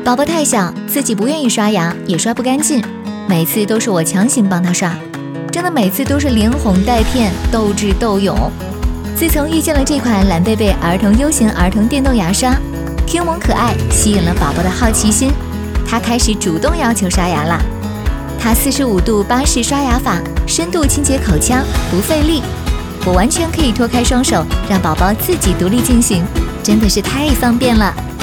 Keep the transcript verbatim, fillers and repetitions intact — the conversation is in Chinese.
宝宝太小，自己不愿意刷牙，也刷不干净，每次都是我强行帮他刷，真的每次都是连哄带骗，斗智斗勇。自从遇见了这款蓝贝贝儿童优型儿童电动牙刷， Q 萌可爱，吸引了宝宝的好奇心，他开始主动要求刷牙啦。它四十五度巴氏刷牙法，深度清洁口腔，不费力，我完全可以脱开双手，让宝宝自己独立进行，真的是太方便了。